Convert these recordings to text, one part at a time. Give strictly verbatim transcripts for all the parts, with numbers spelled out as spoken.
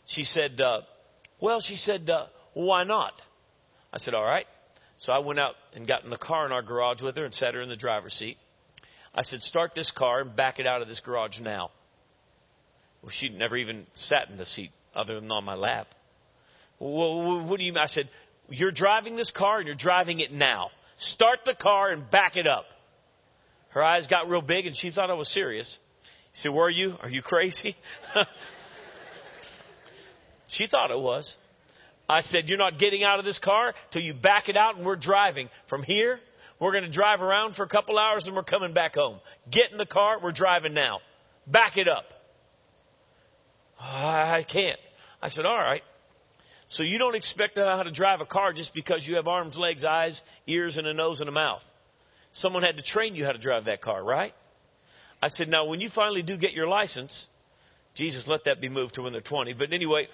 she said, uh, well, she said, uh, why not? I said, all right. So I went out and got in the car in our garage with her and sat her in the driver's seat. I said, start this car and back it out of this garage now. Well, she'd never even sat in the seat other than on my lap. Well, what do you mean? I said, you're driving this car and you're driving it now. Start the car and back it up. Her eyes got real big and she thought I was serious. She said, where are you? Are you crazy? She thought it was. I said, you're not getting out of this car till you back it out and we're driving. From here, we're going to drive around for a couple hours and we're coming back home. Get in the car. We're driving now. Back it up. I can't. I said, all right. So you don't expect to know how to drive a car just because you have arms, legs, eyes, ears, and a nose and a mouth. Someone had to train you how to drive that car, right? I said, now, when you finally do get your license, Jesus, let that be moved to when they're twenty. But anyway,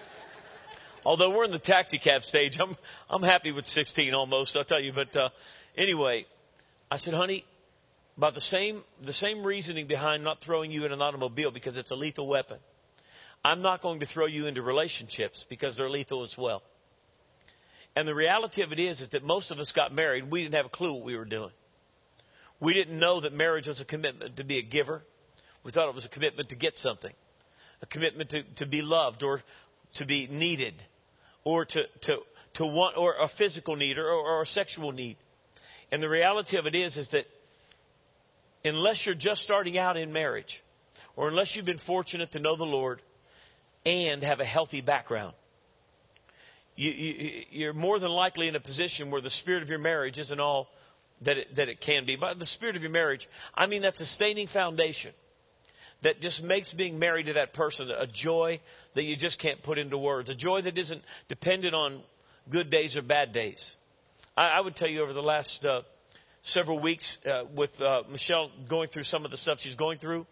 although we're in the taxi cab stage, I'm I'm happy with sixteen almost, I'll tell you. But uh, anyway, I said, honey, about the same the same reasoning behind not throwing you in an automobile because it's a lethal weapon. I'm not going to throw you into relationships because they're lethal as well. And the reality of it is, is that most of us got married. We didn't have a clue what we were doing. We didn't know that marriage was a commitment to be a giver. We thought it was a commitment to get something, a commitment to, to be loved or to be needed or to, to, to want, or a physical need or, or a sexual need. And the reality of it is, is that unless you're just starting out in marriage or unless you've been fortunate to know the Lord and have a healthy background, you, you, you're more than likely in a position where the spirit of your marriage isn't all that it, that it can be. By the spirit of your marriage, I mean that sustaining foundation that just makes being married to that person a joy that you just can't put into words, a joy that isn't dependent on good days or bad days. I, I would tell you over the last uh, several weeks uh, with uh, Michelle going through some of the stuff she's going through,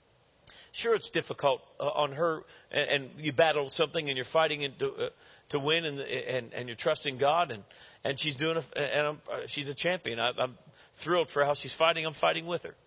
sure, it's difficult uh, on her, and, and you battle something and you're fighting to, uh, to win, and, and and you're trusting God, and and she's doing, a, and I'm, uh, she's a champion. I, I'm thrilled for how she's fighting. I'm fighting with her.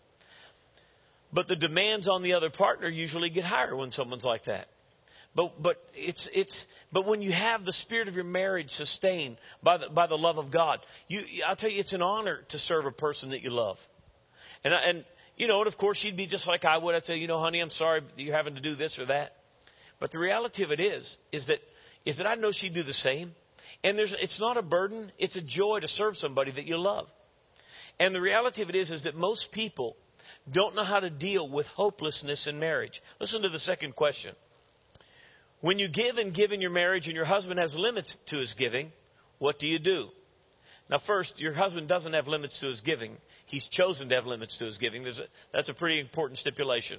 But the demands on the other partner usually get higher when someone's like that. But but it's it's but when you have the spirit of your marriage sustained by the by the love of God, you I'll tell you, it's an honor to serve a person that you love, and and. You know, and of course, she'd be just like I would. I'd say, you know, honey, I'm sorry you're having to do this or that. But the reality of it is, is that is that I know she'd do the same. And there's, it's not a burden. It's a joy to serve somebody that you love. And the reality of it is, is that most people don't know how to deal with hopelessness in marriage. Listen to the second question. When you give and give in your marriage and your husband has limits to his giving, what do you do? Now, first, your husband doesn't have limits to his giving. He's chosen to have limits to his giving. There's a, that's a pretty important stipulation.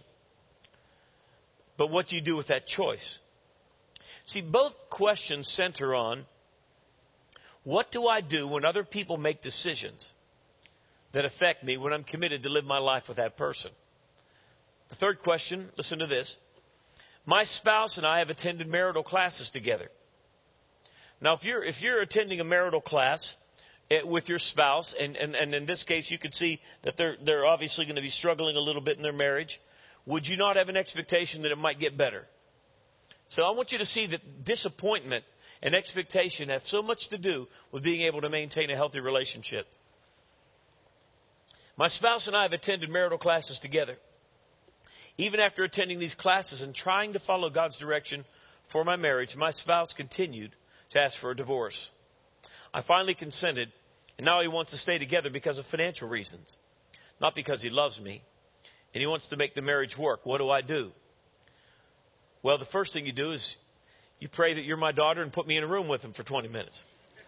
But what do you do with that choice? See, both questions center on, what do I do when other people make decisions that affect me when I'm committed to live my life with that person? The third question, listen to this. My spouse and I have attended marital classes together. Now, if you're if you're attending a marital class with your spouse, and, and, and in this case you could see that they're they're obviously going to be struggling a little bit in their marriage, would you not have an expectation that it might get better? So I want you to see that disappointment and expectation have so much to do with being able to maintain a healthy relationship. My spouse and I have attended marital classes together. Even after attending these classes and trying to follow God's direction for my marriage, my spouse continued to ask for a divorce. I finally consented, and now he wants to stay together because of financial reasons, not because he loves me, and he wants to make the marriage work. What do I do? Well, the first thing you do is you pray that you're my daughter and put me in a room with him for twenty minutes.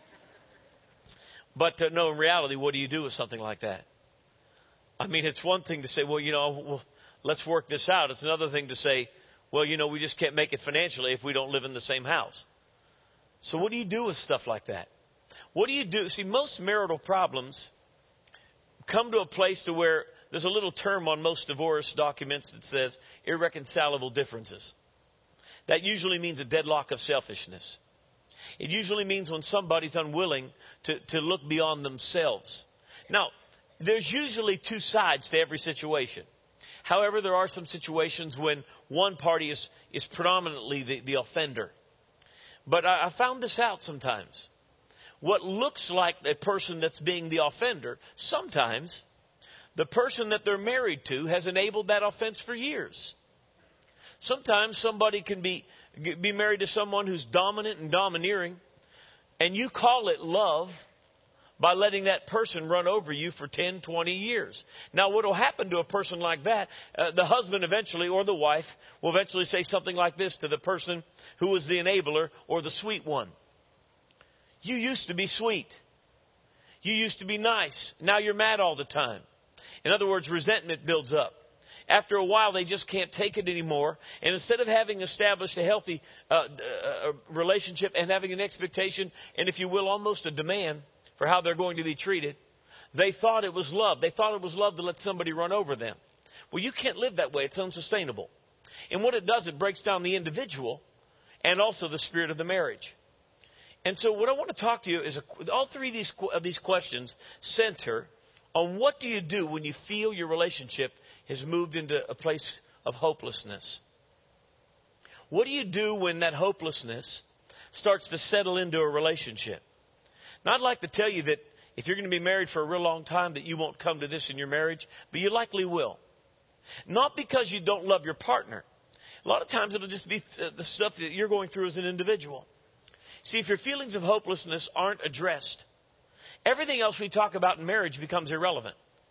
But uh, no, in reality, what do you do with something like that? I mean, it's one thing to say, well, you know, well, let's work this out. It's another thing to say, well, you know, we just can't make it financially if we don't live in the same house. So what do you do with stuff like that? What do you do? See, most marital problems come to a place to where there's a little term on most divorce documents that says irreconcilable differences. That usually means a deadlock of selfishness. It usually means when somebody's unwilling to, to look beyond themselves. Now, there's usually two sides to every situation. However, there are some situations when one party is, is predominantly the, the offender. But I, I found this out sometimes. What looks like a person that's being the offender, sometimes the person that they're married to has enabled that offense for years. Sometimes somebody can be, be married to someone who's dominant and domineering, and you call it love by letting that person run over you for ten, twenty years. Now, what will happen to a person like that, uh, the husband eventually, or the wife, will eventually say something like this to the person who was the enabler or the sweet one. You used to be sweet. You used to be nice. Now you're mad all the time. In other words, resentment builds up. After a while, they just can't take it anymore. And instead of having established a healthy uh, uh, relationship and having an expectation, and if you will, almost a demand for how they're going to be treated, they thought it was love. They thought it was love to let somebody run over them. Well, you can't live that way. It's unsustainable. And what it does, it breaks down the individual and also the spirit of the marriage. And so what I want to talk to you is a, all three of these, of these questions center on what do you do when you feel your relationship has moved into a place of hopelessness. What do you do when that hopelessness starts to settle into a relationship? Now, I'd like to tell you that if you're going to be married for a real long time, that you won't come to this in your marriage, but you likely will. Not because you don't love your partner. A lot of times it'll just be the stuff that you're going through as an individual. See, if your feelings of hopelessness aren't addressed, everything else we talk about in marriage becomes irrelevant.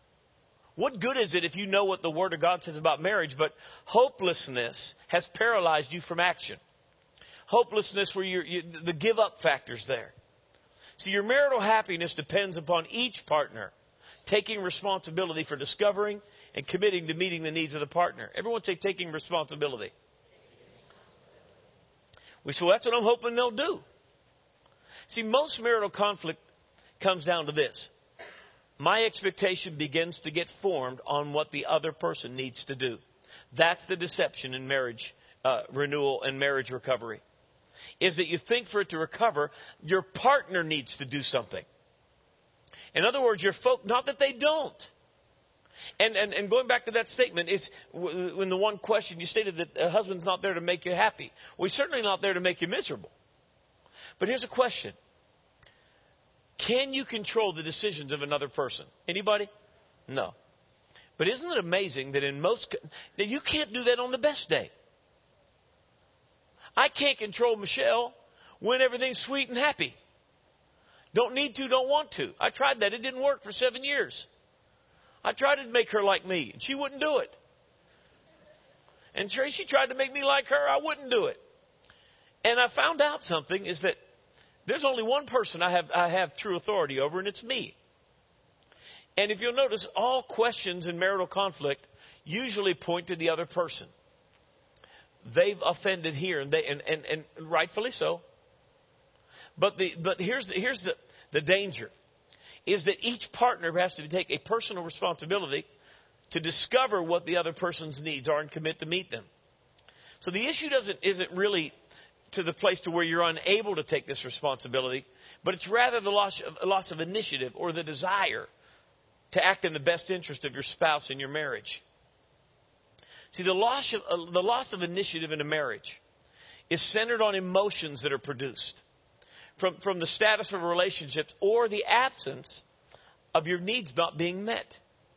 What good is it if you know what the Word of God says about marriage, but hopelessness has paralyzed you from action? Hopelessness where you're, you, the give-up factor's there. See, your marital happiness depends upon each partner taking responsibility for discovering and committing to meeting the needs of the partner. Everyone say taking responsibility. We say, well, that's what I'm hoping they'll do. See, most marital conflict comes down to this. My expectation begins to get formed on what the other person needs to do. That's the deception in marriage uh, renewal and marriage recovery. Is that you think for it to recover, your partner needs to do something. In other words, your folk, not that they don't. And, and, and going back to that statement, is when the one question you stated that a husband's not there to make you happy. Well, he's certainly not there to make you miserable. But here's a question. Can you control the decisions of another person? Anybody? No. But isn't it amazing that in most, that you can't do that on the best day? I can't control Michelle when everything's sweet and happy. Don't need to, don't want to. I tried that. It didn't work for seven years. I tried to make her like me, and she wouldn't do it. And Tracy tried to make me like her. I wouldn't do it. And I found out something is that there's only one person I have, I have true authority over, and it's me. And if you'll notice, all questions in marital conflict usually point to the other person. They've offended here, and, they, and, and, and rightfully so. But, the, but here's, the, here's the, the danger, is that each partner has to take a personal responsibility to discover what the other person's needs are and commit to meet them. So the issue doesn't isn't really to the place to where you're unable to take this responsibility, but it's rather the loss of, loss of initiative or the desire to act in the best interest of your spouse in your marriage. See, the loss of, uh, the loss of initiative in a marriage is centered on emotions that are produced from, from the status of relationships or the absence of your needs not being met.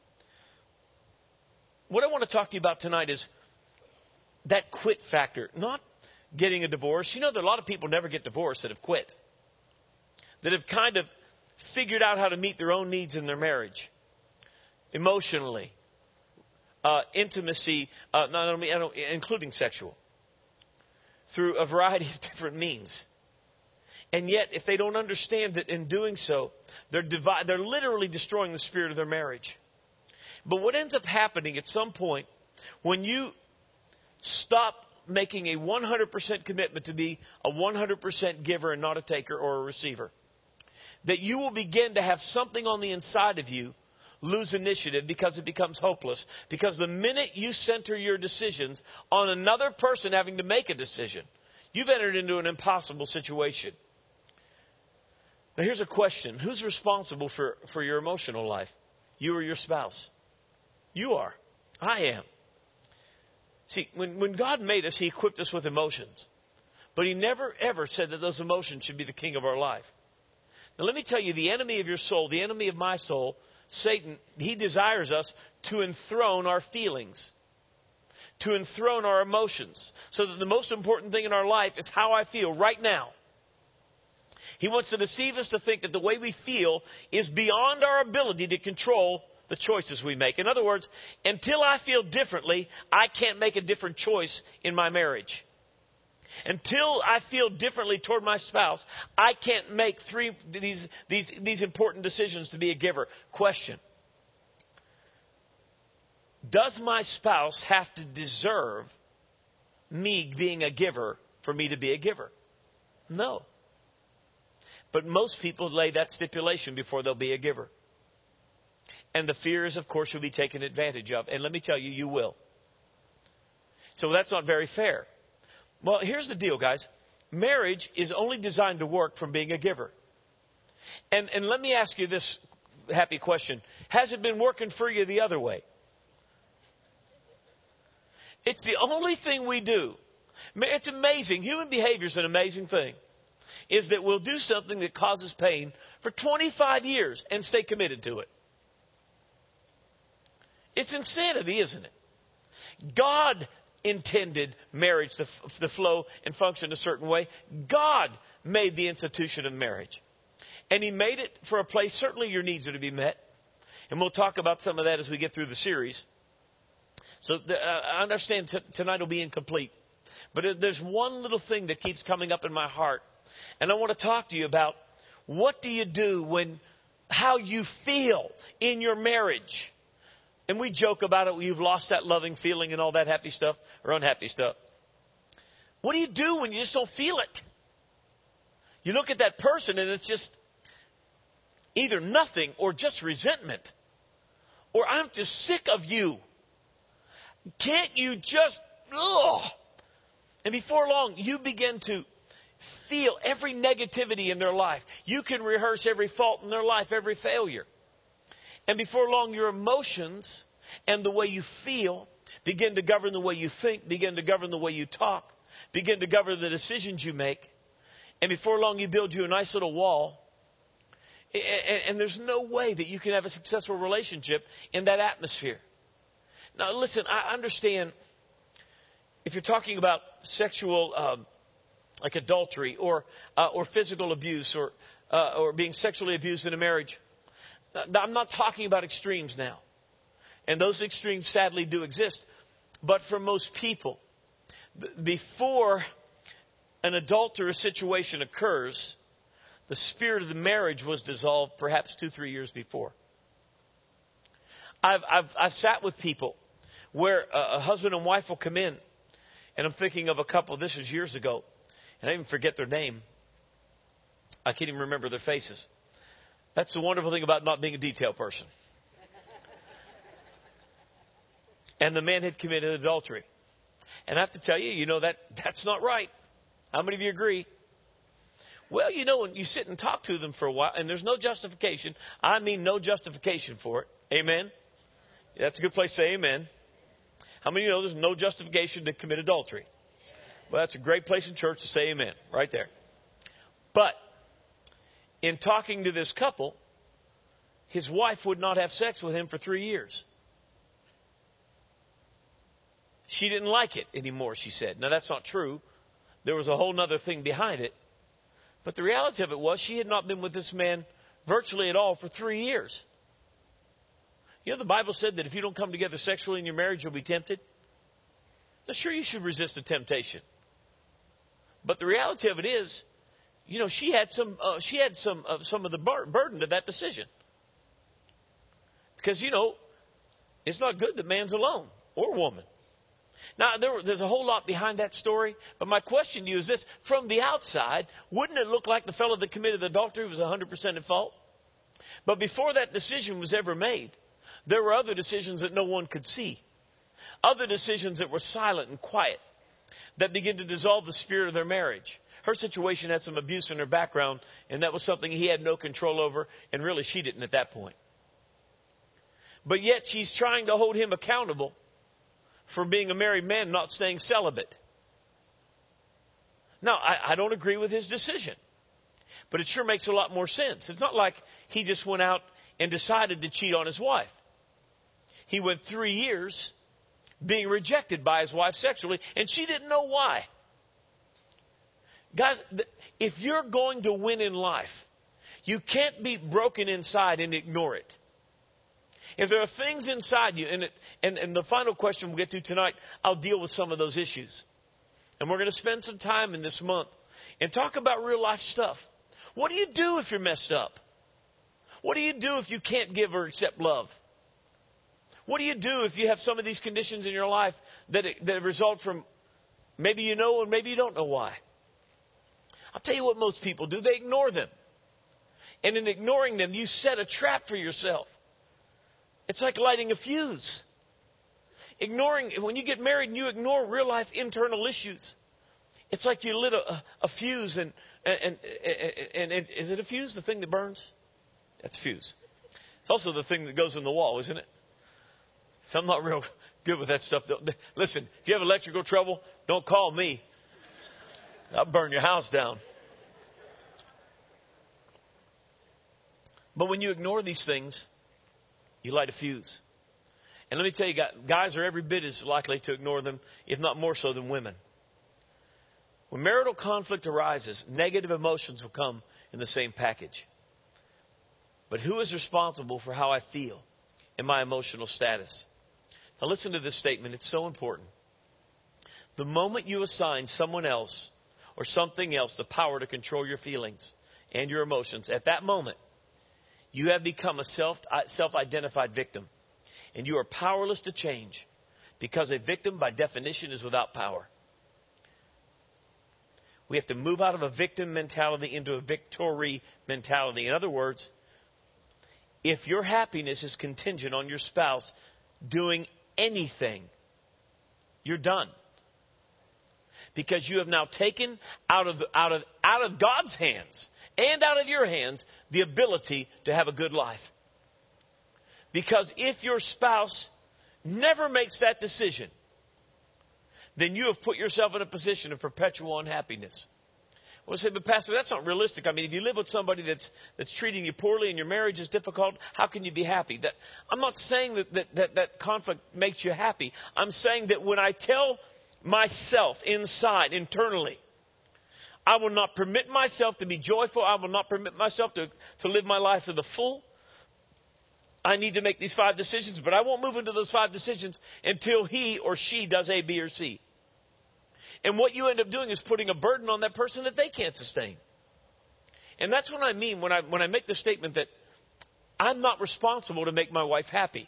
What I want to talk to you about tonight is that quit factor, not getting a divorce. You know, there are a lot of people never get divorced that have quit, that have kind of figured out how to meet their own needs in their marriage, emotionally, uh, intimacy, uh, not only including sexual, through a variety of different means. And yet, if they don't understand that in doing so, they're divi- they're literally destroying the spirit of their marriage. But what ends up happening at some point, when you stop making a one hundred percent commitment to be a one hundred percent giver and not a taker or a receiver, that you will begin to have something on the inside of you lose initiative because it becomes hopeless. Because the minute you center your decisions on another person having to make a decision, you've entered into an impossible situation. Now here's a question. Who's responsible for, for your emotional life? You or your spouse? You are. I am. See, when, when God made us, He equipped us with emotions. But He never, ever said that those emotions should be the king of our life. Now, let me tell you, the enemy of your soul, the enemy of my soul, Satan, he desires us to enthrone our feelings, to enthrone our emotions, so that the most important thing in our life is how I feel right now. He wants to deceive us to think that the way we feel is beyond our ability to control the choices we make. In other words, until I feel differently, I can't make a different choice in my marriage. Until I feel differently toward my spouse, I can't make three these these these important decisions to be a giver. Question: does my spouse have to deserve me being a giver for me to be a giver? No. But most people lay that stipulation before they'll be a giver. And the fear is, of course, you'll be taken advantage of. And let me tell you, you will. So that's not very fair. Well, here's the deal, guys. Marriage is only designed to work from being a giver. And, and let me ask you this happy question. Has it been working for you the other way? It's the only thing we do. It's amazing. Human behavior is an amazing thing. Is that we'll do something that causes pain for twenty-five years and stay committed to it. It's insanity, isn't it? God intended marriage to, f- to flow and function a certain way. God made the institution of marriage. And He made it for a place, certainly your needs are to be met. And we'll talk about some of that as we get through the series. So the, uh, I understand t- tonight will be incomplete. But there's one little thing that keeps coming up in my heart. And I want to talk to you about what do you do when, how you feel in your marriage. And we joke about it, you've lost that loving feeling and all that happy stuff or unhappy stuff. What do you do when you just don't feel it? You look at that person and it's just either nothing or just resentment. Or I'm just sick of you. Can't you just, ugh. And before long, you begin to feel every negativity in their life. You can rehearse every fault in their life, every failure. And before long, your emotions and the way you feel begin to govern the way you think, begin to govern the way you talk, begin to govern the decisions you make. And before long, you build you a nice little wall. And there's no way that you can have a successful relationship in that atmosphere. Now, listen, I understand if you're talking about sexual, um, like adultery or uh, or physical abuse or uh, or being sexually abused in a marriage. I'm not talking about extremes now. And those extremes sadly do exist. But for most people, before an adulterous situation occurs, the spirit of the marriage was dissolved perhaps two, three years before. I've, I've, I've sat with people where a, a husband and wife will come in, and I'm thinking of a couple, this was years ago, and I even forget their name. I can't even remember their faces. That's the wonderful thing about not being a detail person. And the man had committed adultery. And I have to tell you, you know, that that's not right. How many of you agree? Well, you know, when you sit and talk to them for a while, and there's no justification. I mean no justification for it. Amen? That's a good place to say amen. How many of you know there's no justification to commit adultery? Well, that's a great place in church to say amen. Right there. But in talking to this couple, his wife would not have sex with him for three years. She didn't like it anymore, she said. Now, that's not true. There was a whole other thing behind it. But the reality of it was she had not been with this man virtually at all for three years. You know, the Bible said that if you don't come together sexually in your marriage, you'll be tempted. Now, sure, you should resist the temptation. But the reality of it is, you know, she had some uh, she had some uh, some of the bur- burden of that decision. Because, you know, it's not good that man's alone or woman. Now, there, there's a whole lot behind that story. But my question to you is this. From the outside, wouldn't it look like the fellow that committed adultery was one hundred percent at fault? But before that decision was ever made, there were other decisions that no one could see. Other decisions that were silent and quiet that began to dissolve the spirit of their marriage. Her situation had some abuse in her background, and that was something he had no control over, and really she didn't at that point. But yet she's trying to hold him accountable for being a married man not staying celibate. Now, I, I don't agree with his decision, but it sure makes a lot more sense. It's not like he just went out and decided to cheat on his wife. He went three years being rejected by his wife sexually, and she didn't know why. Guys, if you're going to win in life, you can't be broken inside and ignore it. If there are things inside you, and, it, and, and the final question we'll get to tonight, I'll deal with some of those issues. And we're going to spend some time in this month and talk about real life stuff. What do you do if you're messed up? What do you do if you can't give or accept love? What do you do if you have some of these conditions in your life that, that result from maybe you know and maybe you don't know why? I'll tell you what most people do. They ignore them. And in ignoring them, you set a trap for yourself. It's like lighting a fuse. Ignoring, when you get married and you ignore real life internal issues, it's like you lit a, a fuse and, and, and, and is it a fuse, the thing that burns? That's a fuse. It's also the thing that goes in the wall, isn't it? So I'm not real good with that stuff. Listen, if you have electrical trouble, don't call me. I'll burn your house down. But when you ignore these things, you light a fuse. And let me tell you, guys are every bit as likely to ignore them, if not more so than women. When marital conflict arises, negative emotions will come in the same package. But who is responsible for how I feel and my emotional status? Now listen to this statement. It's so important. The moment you assign someone else or something else the power to control your feelings and your emotions, at that moment, you have become a self, self-identified victim. And you are powerless to change, because a victim, by definition, is without power. We have to move out of a victim mentality into a victory mentality. In other words, if your happiness is contingent on your spouse doing anything, you're done. Because you have now taken out of, the, out of, out of God's hands and out of your hands the ability to have a good life. Because if your spouse never makes that decision, then you have put yourself in a position of perpetual unhappiness. Well, I say, but Pastor, that's not realistic. I mean, if you live with somebody that's that's treating you poorly and your marriage is difficult, how can you be happy? That, I'm not saying that that, that that conflict makes you happy. I'm saying that when I tell myself inside, internally, I will not permit myself to be joyful. I will not permit myself to, to live my life to the full. I need to make these five decisions, but I won't move into those five decisions until he or she does A, B, or C. And what you end up doing is putting a burden on that person that they can't sustain. And that's what I mean when I when I make the statement that I'm not responsible to make my wife happy.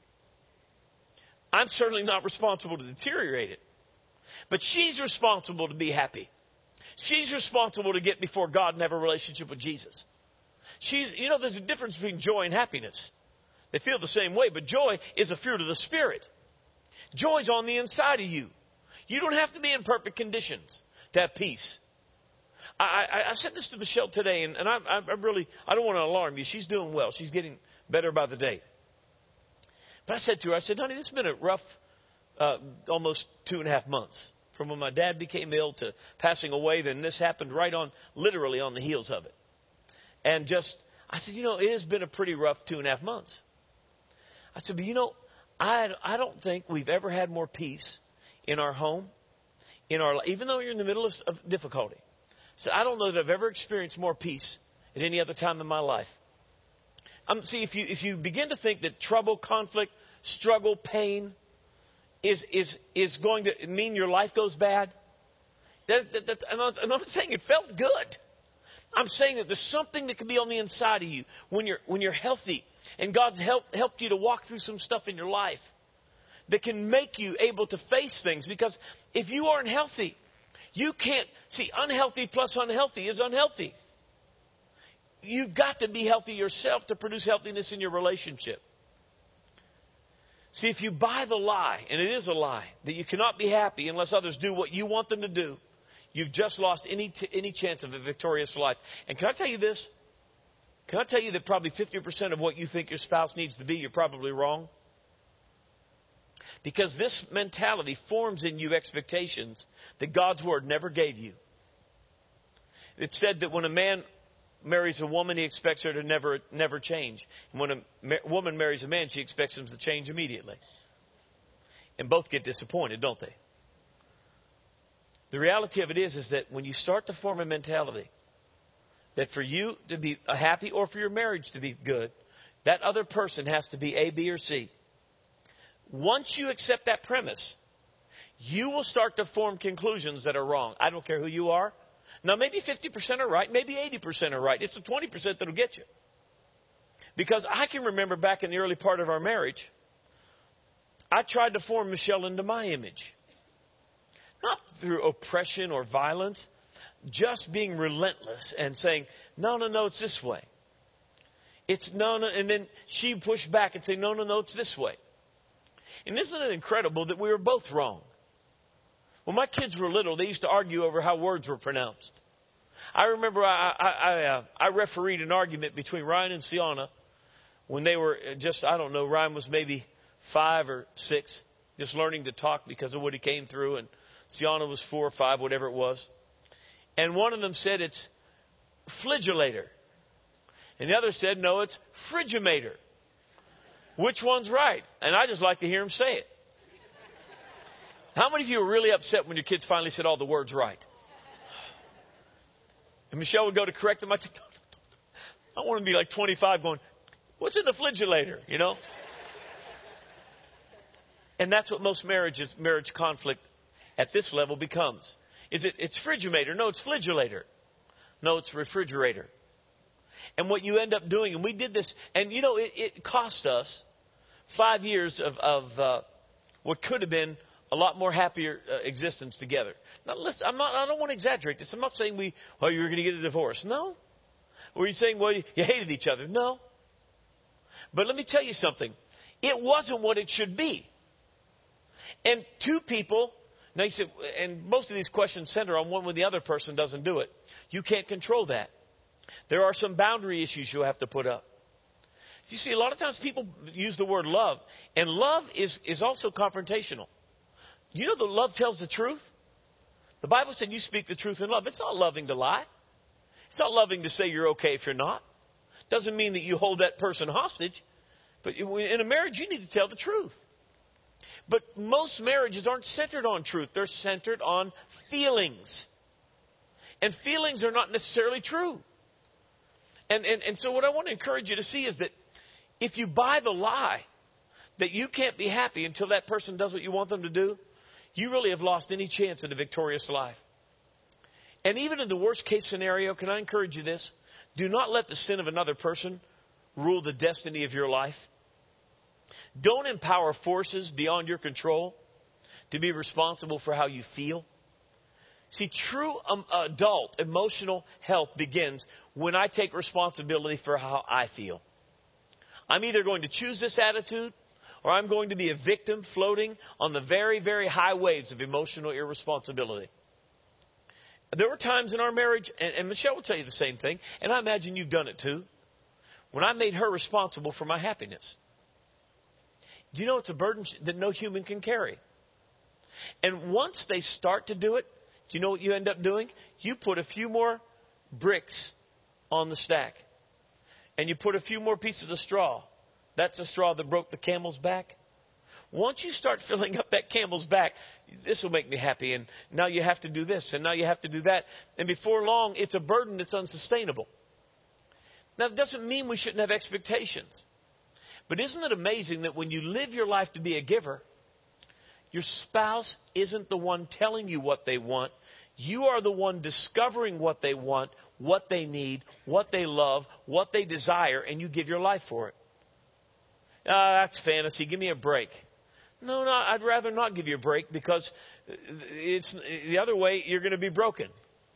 I'm certainly not responsible to deteriorate it. But she's responsible to be happy. She's responsible to get before God and have a relationship with Jesus. She's, you know, there's a difference between joy and happiness. They feel the same way, but joy is a fruit of the Spirit. Joy's on the inside of you. You don't have to be in perfect conditions to have peace. I, I, I said this to Michelle today, and, and I, I really, I don't want to alarm you. She's doing well. She's getting better by the day. But I said to her, I said, honey, this has been a rough, uh, almost two and a half months. From when my dad became ill to passing away, then this happened right on, literally on the heels of it. And just, I said, you know, it has been a pretty rough two and a half months. I said, but you know, I, I don't think we've ever had more peace in our home, in our even though you're in the middle of, of difficulty. So I don't know that I've ever experienced more peace at any other time in my life. Um, see, if you if you begin to think that trouble, conflict, struggle, pain is is is going to mean your life goes bad, that, that, that, I'm, not, I'm not saying it felt good. I'm saying that there's something that can be on the inside of you when you're when you're healthy and God's helped helped you to walk through some stuff in your life that can make you able to face things. Because if you aren't healthy, you can't see. Unhealthy plus unhealthy is unhealthy. You've got to be healthy yourself to produce healthiness in your relationship. See, if you buy the lie, and it is a lie, that you cannot be happy unless others do what you want them to do, you've just lost any t- any chance of a victorious life. And can I tell you this? Can I tell you that probably fifty percent of what you think your spouse needs to be, you're probably wrong? Because this mentality forms in you expectations that God's Word never gave you. It said that when a man marries a woman, he expects her to never never change. And when a ma- woman marries a man, she expects him to change immediately. And both get disappointed, don't they? The reality of it is, is that when you start to form a mentality that for you to be happy or for your marriage to be good, that other person has to be A, B, or C. Once you accept that premise, you will start to form conclusions that are wrong. I don't care who you are. Now, maybe fifty percent are right. Maybe eighty percent are right. It's the twenty percent that will get you. Because I can remember back in the early part of our marriage, I tried to form Michelle into my image. Not through oppression or violence, just being relentless and saying, no, no, no, it's this way. It's no, no. And then she pushed back and say, no, no, no, it's this way. And isn't it incredible that we were both wrong? When my kids were little, they used to argue over how words were pronounced. I remember I, I, I, uh, I refereed an argument between Ryan and Sienna when they were just, I don't know, Ryan was maybe five or six, just learning to talk because of what he came through, and Sienna was four or five, whatever it was. And one of them said it's flagellator. And the other said, no, it's frigimator. Which one's right? And I just like to hear him say it. How many of you were really upset when your kids finally said all the words right? And Michelle would go to correct them. I'd say, I want to be like twenty-five going, what's in the flagellator, you know? And that's what most marriages, marriage conflict at this level becomes. Is it, it's frigimator? No, it's flagellator. No, it's refrigerator. And what you end up doing, and we did this, and you know, it, it cost us five years of, of uh, what could have been a lot more happier uh, existence together. Now, listen, I'm not, I don't want to exaggerate this. I'm not saying we, well, you were going to get a divorce. No. Were you saying, well, you, you hated each other? No. But let me tell you something. It wasn't what it should be. And two people, now you said, and most of these questions center on one when the other person doesn't do it. You can't control that. There are some boundary issues you have to put up. You see, a lot of times people use the word love, and love is, is also confrontational. You know, the love tells the truth. The Bible said you speak the truth in love. It's not loving to lie. It's not loving to say you're okay if you're not. Doesn't mean that you hold that person hostage. But in a marriage, you need to tell the truth. But most marriages aren't centered on truth. They're centered on feelings. And feelings are not necessarily true. And, and, and so what I want to encourage you to see is that if you buy the lie that you can't be happy until that person does what you want them to do, you really have lost any chance at a victorious life. And even in the worst case scenario, can I encourage you this? Do not let the sin of another person rule the destiny of your life. Don't empower forces beyond your control to be responsible for how you feel. See, true um, adult emotional health begins when I take responsibility for how I feel. I'm either going to choose this attitude or I'm going to be a victim floating on the very, very high waves of emotional irresponsibility. There were times in our marriage, and, and Michelle will tell you the same thing, and I imagine you've done it too, when I made her responsible for my happiness. Do you know it's a burden that no human can carry? And once they start to do it, do you know what you end up doing? You put a few more bricks on the stack. And you put a few more pieces of straw. That's the straw that broke the camel's back. Once you start filling up that camel's back, this will make me happy. And now you have to do this. And now you have to do that. And before long, it's a burden that's unsustainable. Now, it doesn't mean we shouldn't have expectations. But isn't it amazing that when you live your life to be a giver, your spouse isn't the one telling you what they want. You are the one discovering what they want, what they need, what they love, what they desire, and you give your life for it. Ah, that's fantasy. Give me a break. No, no, I'd rather not give you a break because it's the other way, you're going to be broken.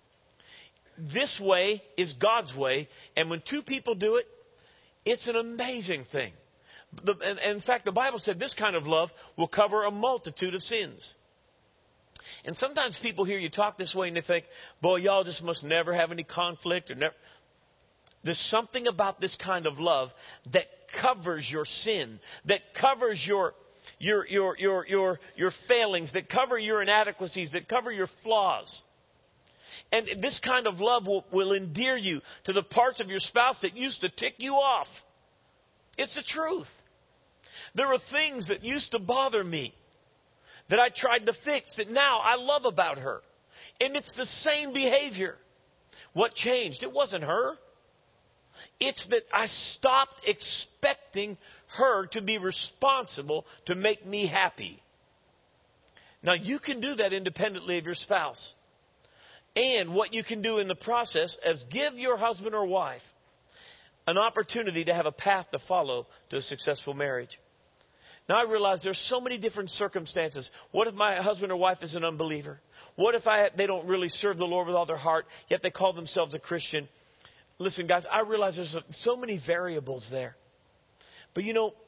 This way is God's way, and when two people do it, it's an amazing thing. The, and, and in fact, the Bible said this kind of love will cover a multitude of sins. And sometimes people hear you talk this way and they think, boy, y'all just must never have any conflict. Or never. There's something about this kind of love that covers your sin, that covers your, your, your, your, your, your failings, that cover your inadequacies, that cover your flaws. And this kind of love will, will endear you to the parts of your spouse that used to tick you off. It's the truth. There are things that used to bother me that I tried to fix that now I love about her. And it's the same behavior. What changed? It wasn't her. It's that I stopped expecting her to be responsible to make me happy. Now, you can do that independently of your spouse. And what you can do in the process is give your husband or wife an opportunity to have a path to follow to a successful marriage. Now, I realize there's so many different circumstances. What if my husband or wife is an unbeliever? What if I, they don't really serve the Lord with all their heart, yet they call themselves a Christian? Listen, guys, I realize there's so many variables there. But you know,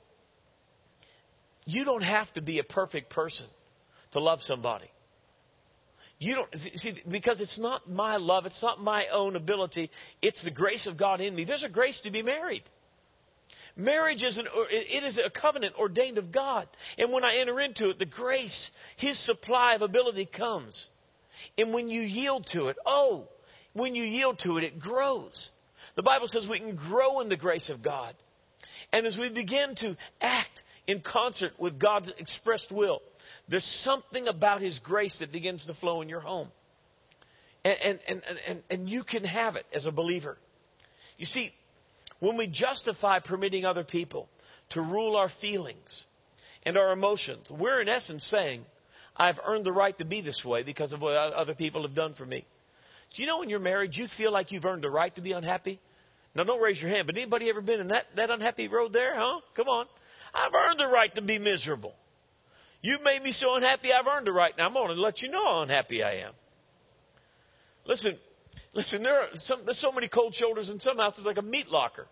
you don't have to be a perfect person to love somebody. You don't see, because it's not my love, it's not my own ability, it's the grace of God in me. There's a grace to be married. Marriage is an it is a covenant ordained of God. And when I enter into it, the grace, His supply of ability comes. And when you yield to it, oh, when you yield to it, it grows. The Bible says we can grow in the grace of God. And as we begin to act in concert with God's expressed will, there's something about His grace that begins to flow in your home. And, and, and, and, and you can have it as a believer. You see, when we justify permitting other people to rule our feelings and our emotions, we're in essence saying, I've earned the right to be this way because of what other people have done for me. Do you know when you're married, you feel like you've earned the right to be unhappy? Now, don't raise your hand, but anybody ever been in that, that unhappy road there, huh? Come on. I've earned the right to be miserable. You've made me so unhappy, I've earned the right. Now, I'm going to let you know how unhappy I am. Listen, listen, there are some, there's so many cold shoulders in some houses like a meat locker.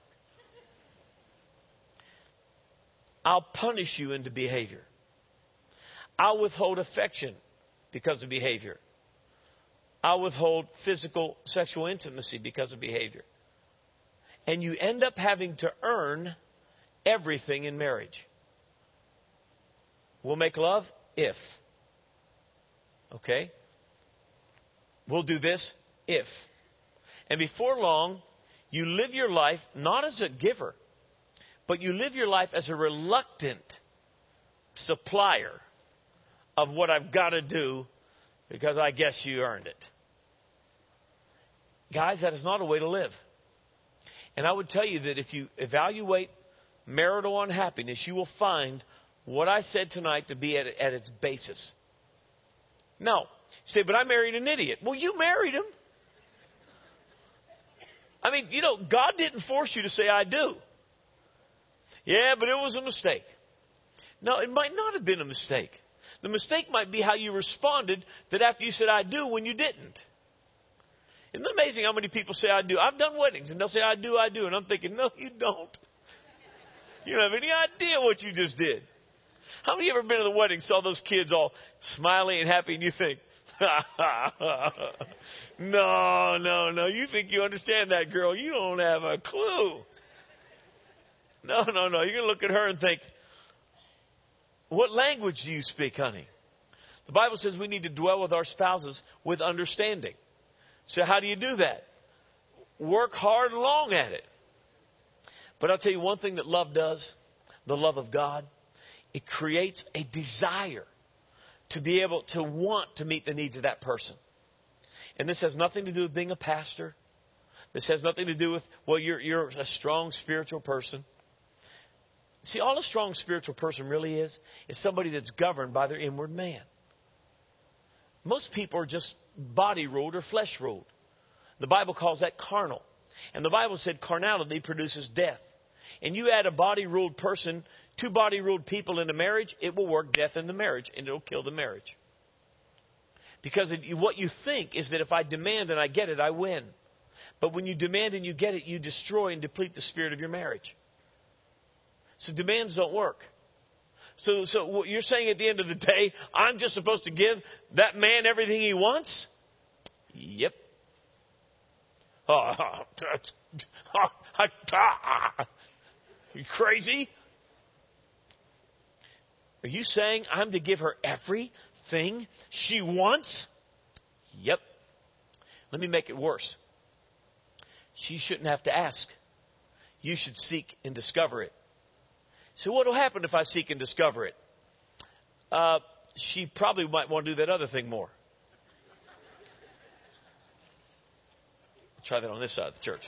I'll punish you into behavior. I'll withhold affection because of behavior. I'll withhold physical, sexual intimacy because of behavior. And you end up having to earn everything in marriage. We'll make love if. Okay? We'll do this if. And before long, you live your life not as a giver, but you live your life as a reluctant supplier of what I've got to do because I guess you earned it. Guys, that is not a way to live. And I would tell you that if you evaluate marital unhappiness, you will find what I said tonight to be at, at its basis. Now, you say, but I married an idiot. Well, you married him. I mean, you know, God didn't force you to say, I do. Yeah, but it was a mistake. No, it might not have been a mistake. The mistake might be how you responded that after you said, I do, when you didn't. Isn't it amazing how many people say, I do? I've done weddings, and they'll say, I do, I do. And I'm thinking, no, you don't. You don't have any idea what you just did. How many of you ever been to the wedding, saw those kids all smiling and happy, and you think, no, no, no, you think you understand that girl. You don't have a clue. No, no, no. You're going to look at her and think, what language do you speak, honey? The Bible says we need to dwell with our spouses with understanding. So how do you do that? Work hard and long at it. But I'll tell you one thing that love does, the love of God, it creates a desire to be able to want to meet the needs of that person. And this has nothing to do with being a pastor. This has nothing to do with, well, you're, you're a strong spiritual person. See, all a strong spiritual person really is, is somebody that's governed by their inward man. Most people are just body ruled or flesh ruled. The Bible calls that carnal. And the Bible said carnality produces death. And you add a body ruled person, two body ruled people into marriage, it will work death in the marriage and it'll kill the marriage. Because it, what you think is that if I demand and I get it, I win. But when you demand and you get it, you destroy and deplete the spirit of your marriage. So demands don't work. So, so what you're saying at the end of the day, I'm just supposed to give that man everything he wants? Yep. Oh, that's, oh, I, ah, you crazy? Are you saying I'm to give her everything she wants? Yep. Let me make it worse. She shouldn't have to ask. You should seek and discover it. So what will happen if I seek and discover it? Uh, she probably might want to do that other thing more. Try that on this side of the church.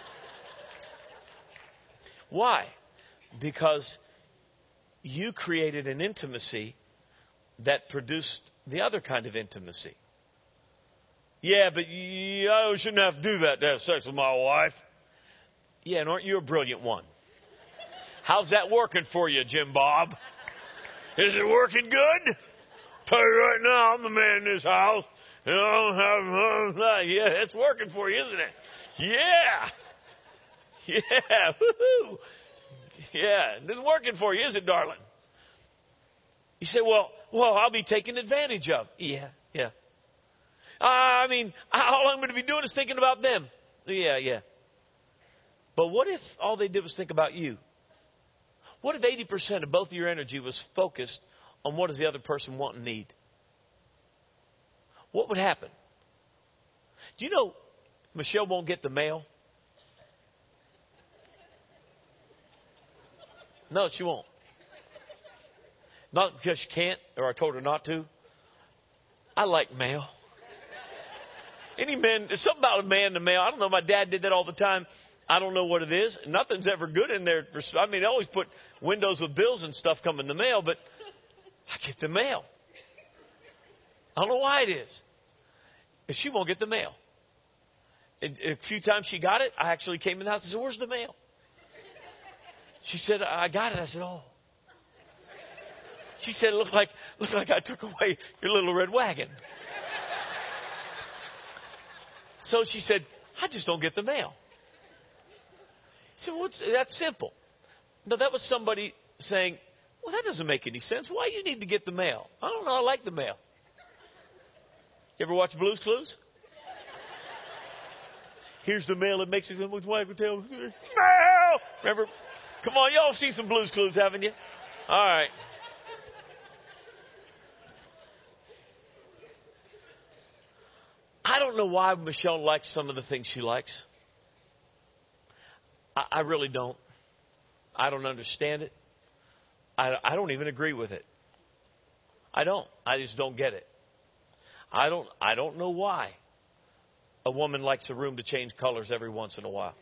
Why? Because you created an intimacy that produced the other kind of intimacy. Yeah, but you, I shouldn't have to do that to have sex with my wife. Yeah, and aren't you a brilliant one? How's that working for you, Jim Bob? Is it working good? Tell you right now, I'm the man in this house. And I don't have, uh, yeah, it's working for you, isn't it? Yeah. Yeah. Woohoo. Yeah. It's working for you, is it, darling? You say, well, well, I'll be taken advantage of. Yeah, yeah. Uh, I mean, all I'm going to be doing is thinking about them. Yeah, yeah. But what if all they did was think about you? What if eighty percent of both of your energy was focused on what does the other person want and need? What would happen? Do you know Michelle won't get the mail? No, she won't. Not because she can't or I told her not to. I like mail. Any man, there's something about a man in the mail. I don't know. My dad did that all the time. I don't know what it is. Nothing's ever good in there. I mean, they always put windows with bills and stuff come in the mail, but I get the mail. I don't know why it is. If she won't get the mail. A few times she got it, I actually came in the house and said, where's the mail? She said, I got it. I said, oh. She said, it looked like, looked like I took away your little red wagon. So she said, I just don't get the mail. I said, well, it's, that's simple. No, that was somebody saying, well, that doesn't make any sense. Why do you need to get the mail? I don't know. I like the mail. You ever watch Blue's Clues? Here's the mail that makes me with wag tail. Mail! Remember? Come on, y'all have seen some Blue's Clues, haven't you? All right. I don't know why Michelle likes some of the things she likes. I, I really don't. I don't understand it. I, I don't even agree with it. I don't. I just don't get it. I don't. I don't know why a woman likes a room to change colors every once in a while.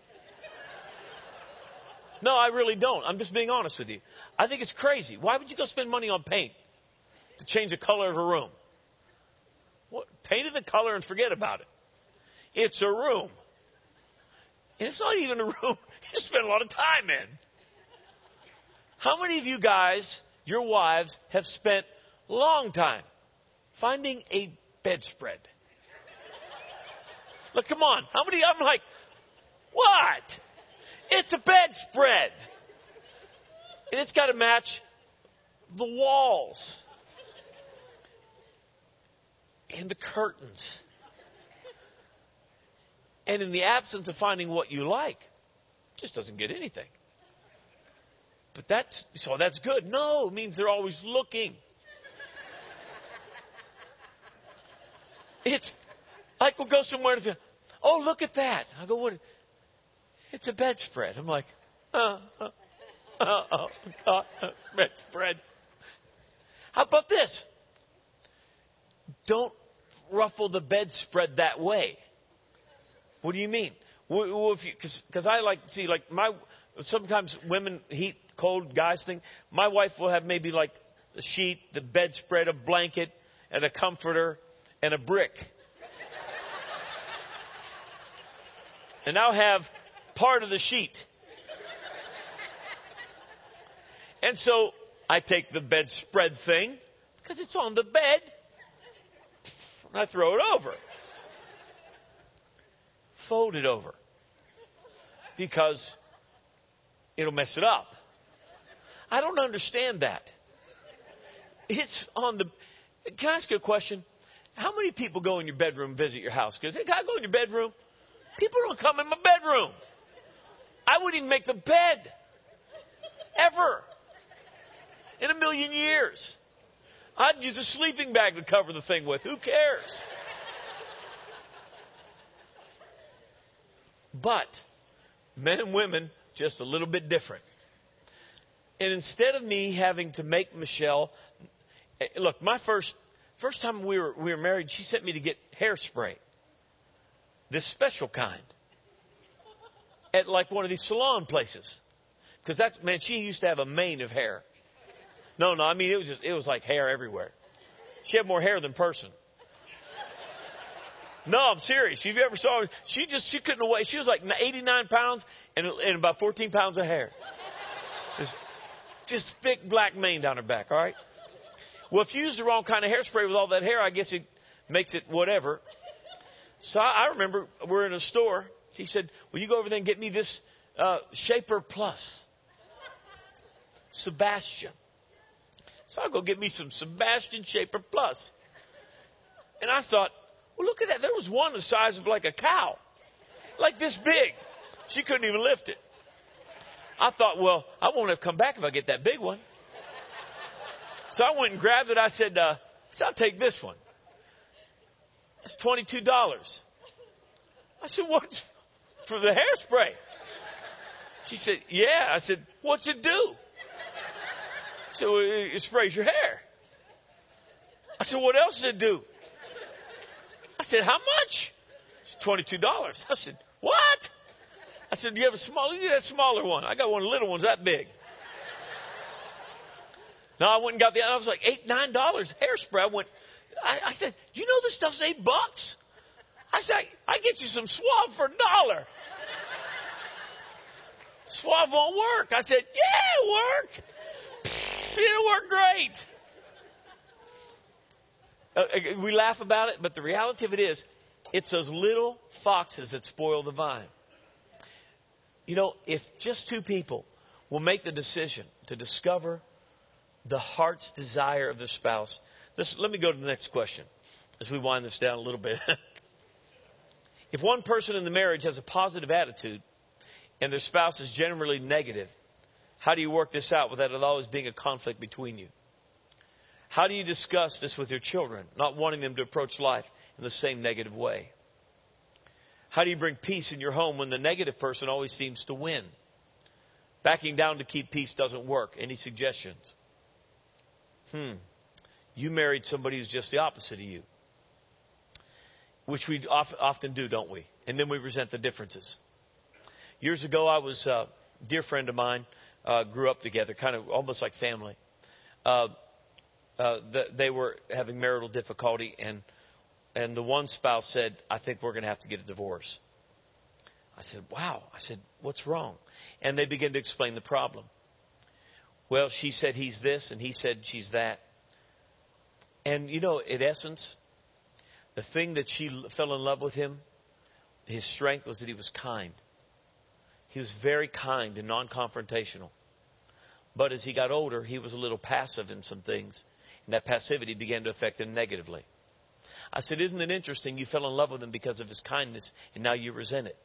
No, I really don't. I'm just being honest with you. I think it's crazy. Why would you go spend money on paint to change the color of a room? What? Paint it the color and forget about it. It's a room. And it's not even a room you spend a lot of time in. How many of you guys, your wives, have spent a long time finding a bedspread? Look, come on. How many? I'm like, what? It's a bedspread. And it's got to match the walls. And the curtains. And in the absence of finding what you like, just doesn't get anything. But that's, so that's good. No, it means they're always looking. It's like we'll go somewhere and say, oh, look at that. I go, what? It's a bedspread. I'm like, oh, oh, oh, oh God, bedspread. How about this? Don't ruffle the bedspread that way. What do you mean? Well, if you, because I like, see, like my, sometimes women heat, cold, guys thing. My wife will have maybe like the sheet, the bedspread, a blanket, and a comforter, and a brick. And I'll have part of the sheet. And so I take the bedspread thing, because it's on the bed, and I throw it over. Fold it over. Because it'll mess it up. I don't understand that. It's on the... Can I ask you a question? How many people go in your bedroom, visit your house? Because, hey, can I go in your bedroom? People don't come in my bedroom. I wouldn't even make the bed. Ever. in a million years. I'd use a sleeping bag to cover the thing with. Who cares? But men and women, just a little bit different. And instead of me having to make Michelle, look, my first first time we were we were married, she sent me to get hairspray, this special kind, at like one of these salon places, because that's man, she used to have a mane of hair. No, no, I mean it was just it was like hair everywhere. She had more hair than person. No, I'm serious. If you ever saw her, she just she couldn't wait. She was like eighty-nine pounds and, and about fourteen pounds of hair. Just, just thick black mane down her back, all right? Well, if you use the wrong kind of hairspray with all that hair, I guess it makes it whatever. So I, I remember we're in a store. She said, will you go over there and get me this uh, Shaper Plus? Sebastian. So I'll go get me some Sebastian Shaper Plus. And I thought, well, look at that. There was one the size of like a cow. Like this big. She couldn't even lift it. I thought, well, I won't have come back if I get that big one. So I went and grabbed it. I said, uh, so I'll take this one. It's twenty-two dollars. I said, what's for the hairspray? She said, yeah. I said, what's it do? She said, well, it sprays your hair. I said, what else does it do? I said, how much? It's twenty-two dollars. I said, what? I said, do you have a smaller? You get that smaller one. I got one of the little ones that big. No, I went and got the, I was like eight, nine dollars hairspray. I went, I, I said, do you know this stuff's eight bucks? I said, I, I get you some Suave for a dollar. Suave won't work. I said, yeah, it'll work. It'll work great. Uh, we laugh about it, but the reality of it is, it's those little foxes that spoil the vine. You know, if just two people will make the decision to discover the heart's desire of their spouse. This, let me go to the next question as we wind this down a little bit. If one person in the marriage has a positive attitude and their spouse is generally negative, how do you work this out without it always being a conflict between you? How do you discuss this with your children, not wanting them to approach life in the same negative way? How do you bring peace in your home when the negative person always seems to win? Backing down to keep peace doesn't work. Any suggestions? Hmm. You married somebody who's just the opposite of you. Which we often do, don't we? And then we resent the differences. Years ago, I was uh, a dear friend of mine, uh, grew up together, kind of almost like family. Uh, uh, the, they were having marital difficulty, and and the one spouse said, I think we're going to have to get a divorce. I said, wow. I said, what's wrong? And they began to explain the problem. Well, she said he's this, and he said she's that. And, you know, in essence, the thing that she fell in love with him, his strength was that he was kind. He was very kind and non-confrontational. But as he got older, he was a little passive in some things. And that passivity began to affect him negatively. I said, isn't it interesting you fell in love with him because of his kindness, and now you resent it?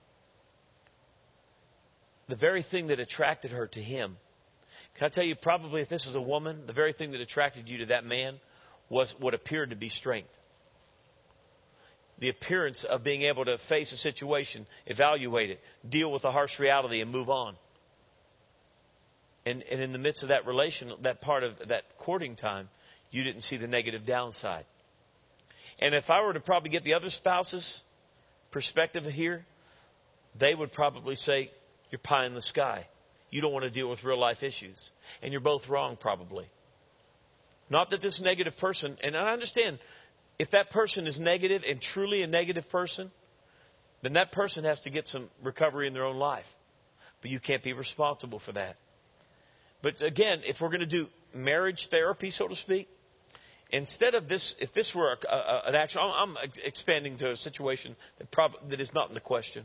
The very thing that attracted her to him, can I tell you, probably if this is a woman, the very thing that attracted you to that man was what appeared to be strength. The appearance of being able to face a situation, evaluate it, deal with a harsh reality, and move on. And, and in the midst of that relation, that part of that courting time, you didn't see the negative downside. And if I were to probably get the other spouse's perspective here, they would probably say, you're pie in the sky. You don't want to deal with real life issues. And you're both wrong, probably. Not that this negative person, and I understand, if that person is negative and truly a negative person, then that person has to get some recovery in their own life. But you can't be responsible for that. But again, if we're going to do marriage therapy, so to speak, instead of this, if this were a, a, an action, I'm expanding to a situation that, prob- that is not in the question.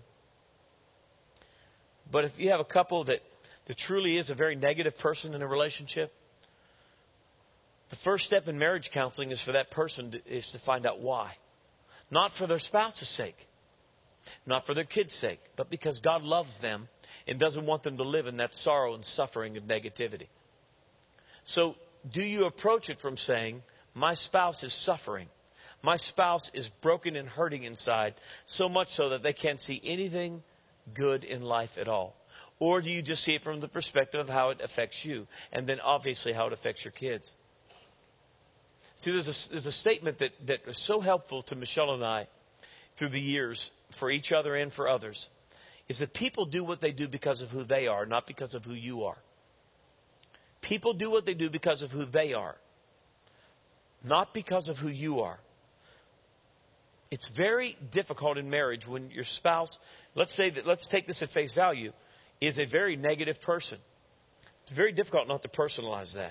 But if you have a couple that, that truly is a very negative person in a relationship, the first step in marriage counseling is for that person to, is to find out why. Not for their spouse's sake, not for their kids' sake, but because God loves them and doesn't want them to live in that sorrow and suffering of negativity. So do you approach it from saying, my spouse is suffering. My spouse is broken and hurting inside, so much so that they can't see anything good in life at all? Or do you just see it from the perspective of how it affects you, and then obviously how it affects your kids? See, there's a, there's a statement that, that was so helpful to Michelle and I through the years for each other and for others, is that people do what they do because of who they are, not because of who you are. People do what they do because of who they are, not because of who you are. It's very difficult in marriage when your spouse, let's say that, let's take this at face value, is a very negative person. It's very difficult not to personalize that.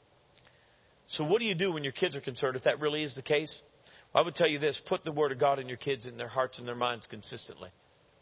So what do you do when your kids are concerned if that really is the case? Well, I would tell you this: put the Word of God in your kids, in their hearts and their minds consistently.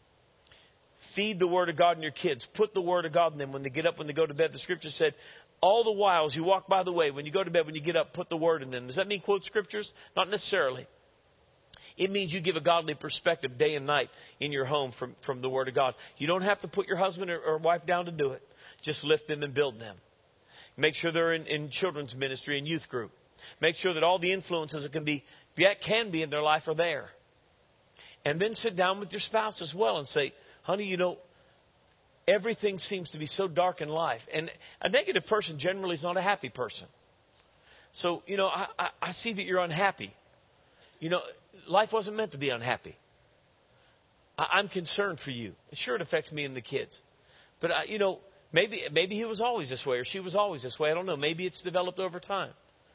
Feed the Word of God in your kids. Put the Word of God in them when they get up, when they go to bed. The Scripture said, all the while as you walk by the way, when you go to bed, when you get up, put the Word in them. Does that mean quote Scriptures? Not necessarily. It means you give a godly perspective day and night in your home from, from the Word of God. You don't have to put your husband or, or wife down to do it. Just lift them and build them. Make sure they're in, in children's ministry and youth group. Make sure that all the influences that can be, that can be in their life are there. And then sit down with your spouse as well and say, honey, you know, everything seems to be so dark in life. And a negative person generally is not a happy person. So, you know, I, I, I see that you're unhappy. You know, life wasn't meant to be unhappy. I, I'm concerned for you. Sure, it affects me and the kids. But, I, you know, maybe maybe he was always this way or she was always this way. I don't know. Maybe it's developed over time.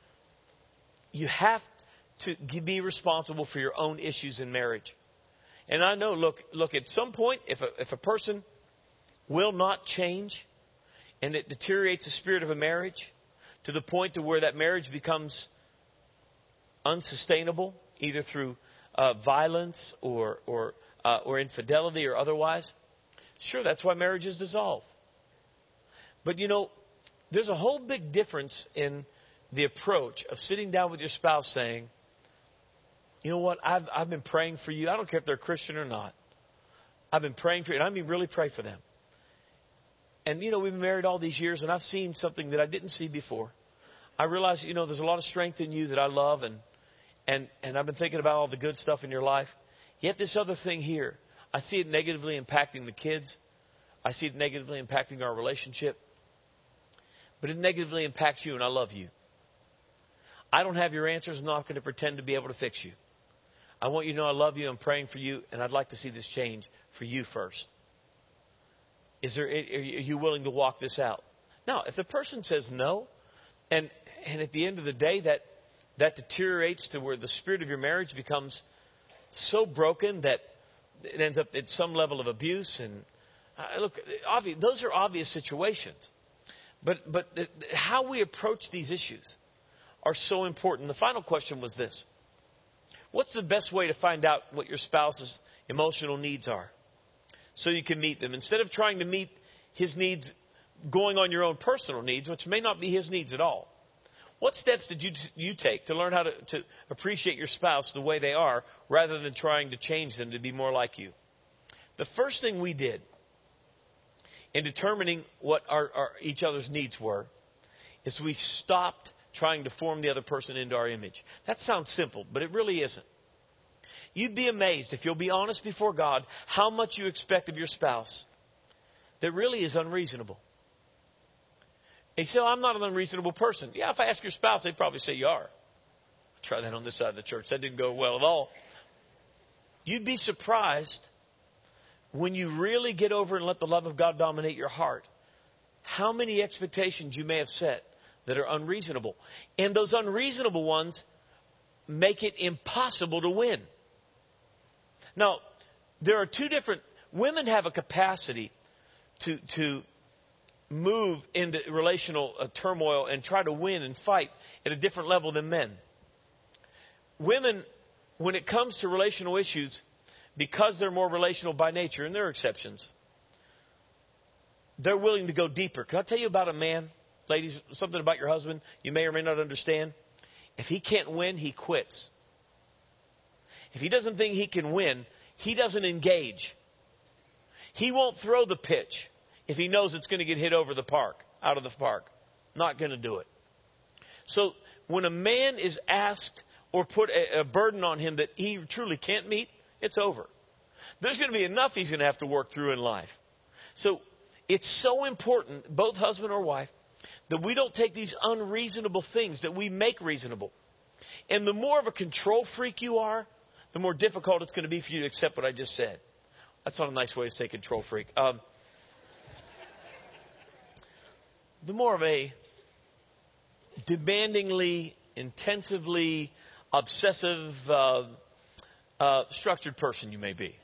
You have to be responsible for your own issues in marriage. And I know, look, look. At some point, if a, if a person will not change and it deteriorates the spirit of a marriage to the point to where that marriage becomes unsustainable, either through uh, violence or or uh, or infidelity or otherwise, sure, that's why marriages dissolve. But, you know, there's a whole big difference in the approach of sitting down with your spouse saying, you know what, I've, I've been praying for you. I don't care if they're Christian or not. I've been praying for you, and I mean really pray for them. And, you know, we've been married all these years, and I've seen something that I didn't see before. I realize, you know, there's a lot of strength in you that I love, and and and I've been thinking about all the good stuff in your life. Yet this other thing here, I see it negatively impacting the kids. I see it negatively impacting our relationship. But it negatively impacts you, and I love you. I don't have your answers. I'm not going to pretend to be able to fix you. I want you to know I love you. I'm praying for you, and I'd like to see this change for you first. Is there? Are you willing to walk this out? Now, if the person says no, and and at the end of the day that that deteriorates to where the spirit of your marriage becomes so broken that it ends up at some level of abuse, and uh, look, obvious, those are obvious situations. But but how we approach these issues are so important. The final question was this: what's the best way to find out what your spouse's emotional needs are, so you can meet them instead of trying to meet his needs, going on your own personal needs, which may not be his needs at all? What steps did you you take to learn how to, to appreciate your spouse the way they are, rather than trying to change them to be more like you? The first thing we did in determining what our, our each other's needs were is we stopped trying to form the other person into our image. That sounds simple, but it really isn't. You'd be amazed, if you'll be honest before God, how much you expect of your spouse that really is unreasonable. And you say, oh, I'm not an unreasonable person. Yeah, if I ask your spouse, they'd probably say you are. Try that on this side of the church. That didn't go well at all. You'd be surprised when you really get over and let the love of God dominate your heart, how many expectations you may have set that are unreasonable. And those unreasonable ones make it impossible to win. Now, there are two different... Women have a capacity to, to move into relational uh, turmoil and try to win and fight at a different level than men. Women, when it comes to relational issues, because they're more relational by nature, and there are exceptions, they're willing to go deeper. Can I tell you about a man, ladies, something about your husband you may or may not understand? If he can't win, he quits. If he doesn't think he can win, he doesn't engage. He won't throw the pitch if he knows it's going to get hit over the park, out of the park. Not going to do it. So when a man is asked or put a, a burden on him that he truly can't meet, it's over. There's going to be enough he's going to have to work through in life. So it's so important, both husband or wife, that we don't take these unreasonable things that we make reasonable. And the more of a control freak you are, the more difficult it's going to be for you to accept what I just said. That's not a nice way to say control freak. Um, the more of a demandingly, intensively, obsessive, uh, uh, structured person you may be.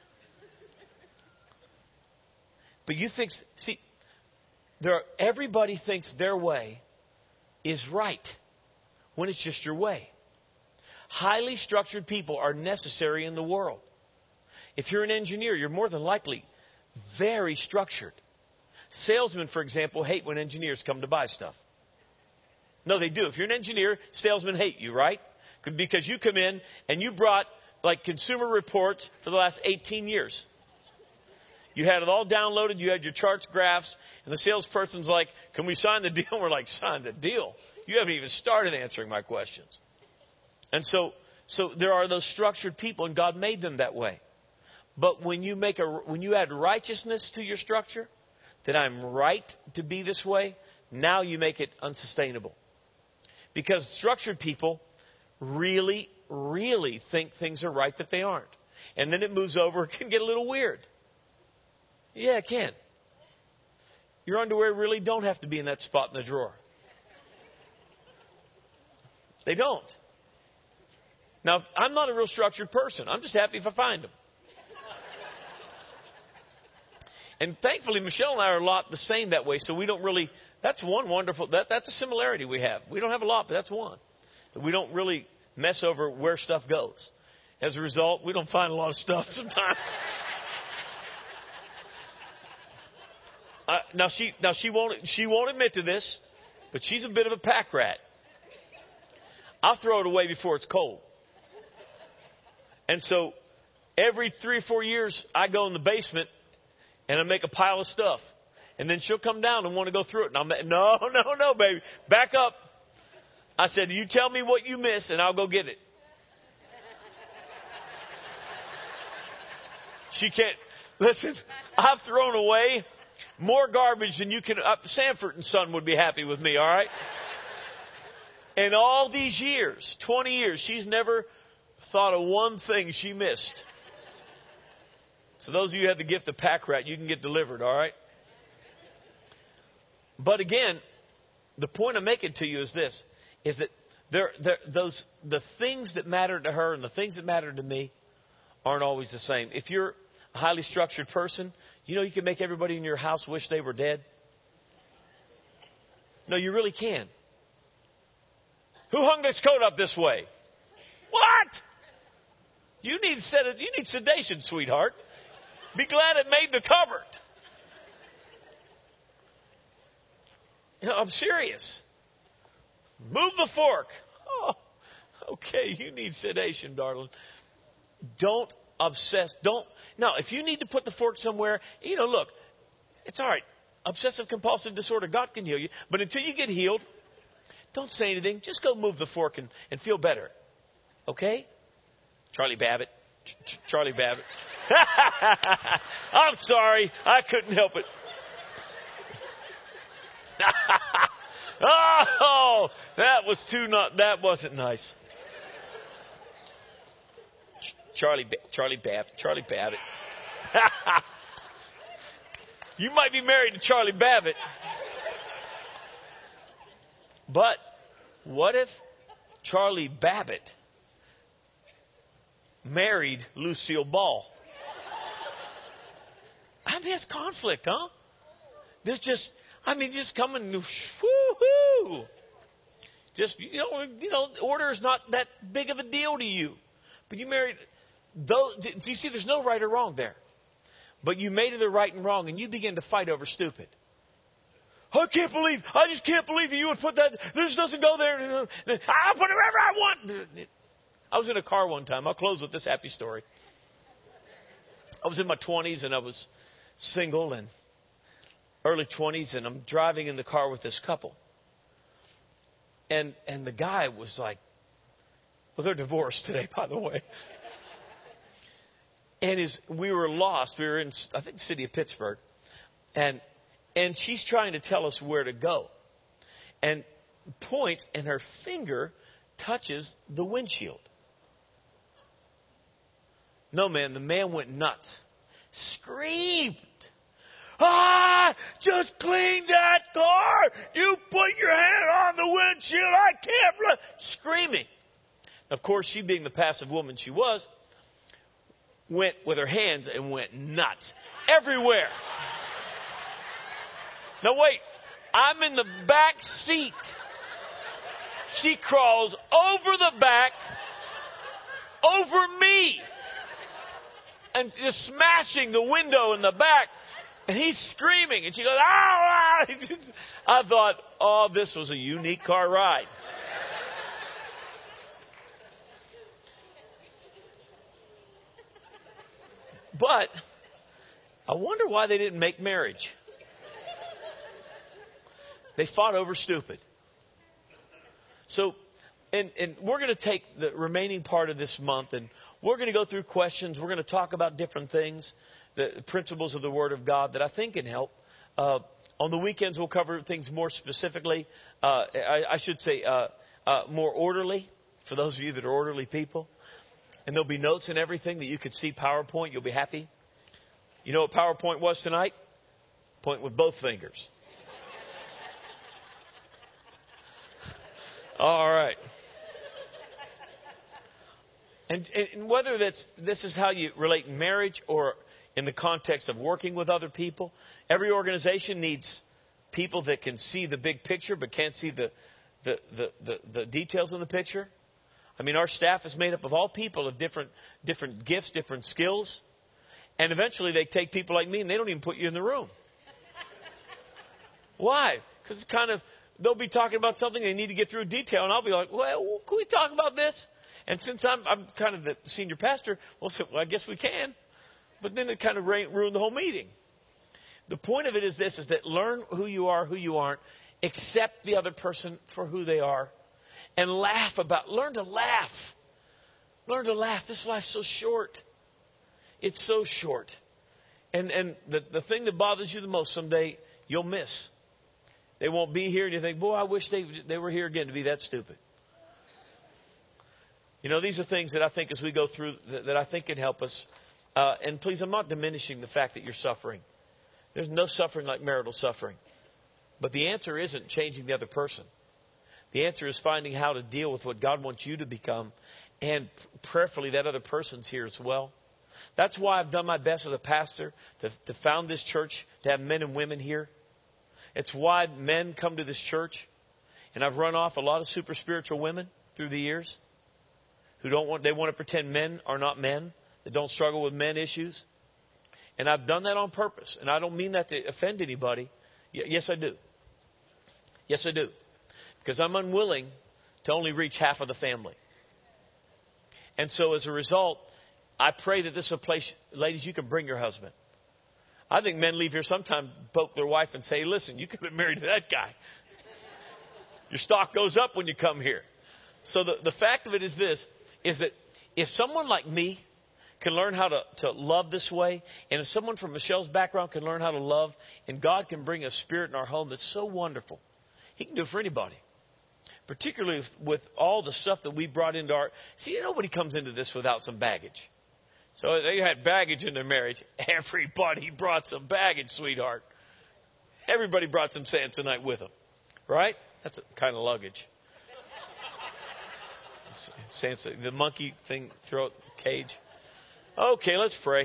But you think, see, there are, everybody thinks their way is right when it's just your way. Highly structured people are necessary in the world. If you're an engineer, you're more than likely very structured. Salesmen, for example, hate when engineers come to buy stuff. No, they do. If you're an engineer, salesmen hate you, right? Because you come in and you brought like Consumer Reports for the last eighteen years. You had it all downloaded. You had your charts, graphs, and the salesperson's like, can we sign the deal? And we're like, sign the deal? You haven't even started answering my questions. And so, so there are those structured people, and God made them that way. But when you make a, when you add righteousness to your structure, that I'm right to be this way, now you make it unsustainable. Because structured people really, really think things are right that they aren't. And then it moves over, it can get a little weird. Yeah, it can. Your underwear really don't have to be in that spot in the drawer. They don't. Now, I'm not a real structured person. I'm just happy if I find them. And thankfully, Michelle and I are a lot the same that way, so we don't really, that's one wonderful, that, that's a similarity we have. We don't have a lot, but that's one. That we don't really mess over where stuff goes. As a result, we don't find a lot of stuff sometimes. uh, now she, now she won't, she won't admit to this, but she's a bit of a pack rat. I'll throw it away before it's cold. And so every three or four years, I go in the basement and I make a pile of stuff. And then she'll come down and want to go through it. And I'm like, no, no, no, baby. Back up. I said, you tell me what you miss and I'll go get it. She can't. Listen, I've thrown away more garbage than you can. Uh, Sanford and Son would be happy with me, all right? In all these years, twenty years, she's never thought of one thing she missed. So those of you who have the gift of pack rat, you can get delivered, all right? But again, the point I'm making to you is this, is that there, there, those, the things that matter to her and the things that matter to me aren't always the same. If you're a highly structured person, you know you can make everybody in your house wish they were dead. No, you really can. Who hung this coat up this way? What? You need sed- you need sedation, sweetheart. Be glad it made the cupboard. You know, I'm serious. Move the fork. Oh, okay, you need sedation, darling. Don't obsess. Don't. Now, if you need to put the fork somewhere, you know, look, it's all right. Obsessive compulsive disorder, God can heal you. But until you get healed, don't say anything. Just go move the fork and, and feel better. Okay? Charlie Babbitt. Ch- Ch- Charlie Babbitt. I'm sorry. I couldn't help it. Oh, that was too not. That wasn't nice. Ch- Charlie, ba- Charlie Babbitt. Charlie Babbitt. You might be married to Charlie Babbitt. But what if Charlie Babbitt married Lucille Ball? I mean, it's conflict, huh? There's just, I mean, just coming, woo-hoo. Just, you know, you know, order is not that big of a deal to you. But you married, those, you see, there's no right or wrong there. But you made it a right and wrong, and you begin to fight over stupid. I can't believe, I just can't believe that you would put that, this doesn't go there. I'll put it wherever I want. I was in a car one time. I'll close with this happy story. I was in my twenties and I was single and early twenties, and I'm driving in the car with this couple. and, and the guy was like, well, they're divorced today, by the way. And his, we were lost. We were in, I think, the city of Pittsburgh. And, and she's trying to tell us where to go. And points, and her finger touches the windshield. No, man, the man went nuts. Screamed. Ah, just clean that car. You put your hand on the windshield. I can't run. Screaming. Of course, she being the passive woman she was, went with her hands and went nuts. Everywhere. Now wait, I'm in the back seat. She crawls over the back, over me, and just smashing the window in the back. And he's screaming, and she goes, "Ah!" I thought, oh, this was a unique car ride. But I wonder why they didn't make marriage. They fought over stupid. So, and, and we're going to take the remaining part of this month, and we're going to go through questions. We're going to talk about different things, the principles of the Word of God that I think can help. Uh, on the weekends, we'll cover things more specifically. Uh, I, I should say uh, uh, more orderly, for those of you that are orderly people. And there'll be notes and everything that you could see PowerPoint. You'll be happy. You know what PowerPoint was tonight? Point with both fingers. All right. And, and whether that's this is how you relate in marriage or in the context of working with other people, every organization needs people that can see the big picture but can't see the the, the, the, the details in the picture. I mean, our staff is made up of all people of different different gifts, different skills. And eventually they take people like me and they don't even put you in the room. Why? Because it's kind of, they'll be talking about something they need to get through detail. And I'll be like, well, can we talk about this? And since I'm, I'm kind of the senior pastor, well, so, well, I guess we can. But then it kind of ruined the whole meeting. The point of it is this, is that learn who you are, who you aren't. Accept the other person for who they are. And laugh about, learn to laugh. Learn to laugh. This life's so short. It's so short. And and the, the thing that bothers you the most someday, you'll miss. They won't be here and you think, boy, I wish they they were here again to be that stupid. You know, these are things that I think as we go through, that, that I think can help us. Uh, and please, I'm not diminishing the fact that you're suffering. There's no suffering like marital suffering. But the answer isn't changing the other person. The answer is finding how to deal with what God wants you to become. And prayerfully, that other person's here as well. That's why I've done my best as a pastor to, to found this church, to have men and women here. It's why men come to this church. And I've run off a lot of super spiritual women through the years who don't want, they want to pretend men are not men, that don't struggle with men issues. And I've done that on purpose. And I don't mean that to offend anybody. Y- yes, I do. Yes, I do. Because I'm unwilling to only reach half of the family. And so as a result, I pray that this is a place, ladies, you can bring your husband. I think men leave here sometime, poke their wife and say, listen, you could have been married to that guy. Your stock goes up when you come here. So the, the fact of it is this, is that if someone like me can learn how to, to love this way, and if someone from Michelle's background can learn how to love, and God can bring a spirit in our home that's so wonderful, He can do it for anybody. Particularly with all the stuff that we brought into our... See, nobody comes into this without some baggage. So they had baggage in their marriage. Everybody brought some baggage, sweetheart. Everybody brought some Samsonite with them. Right? That's a kind of luggage. Samson, the monkey thing, throat cage. Okay, let's pray.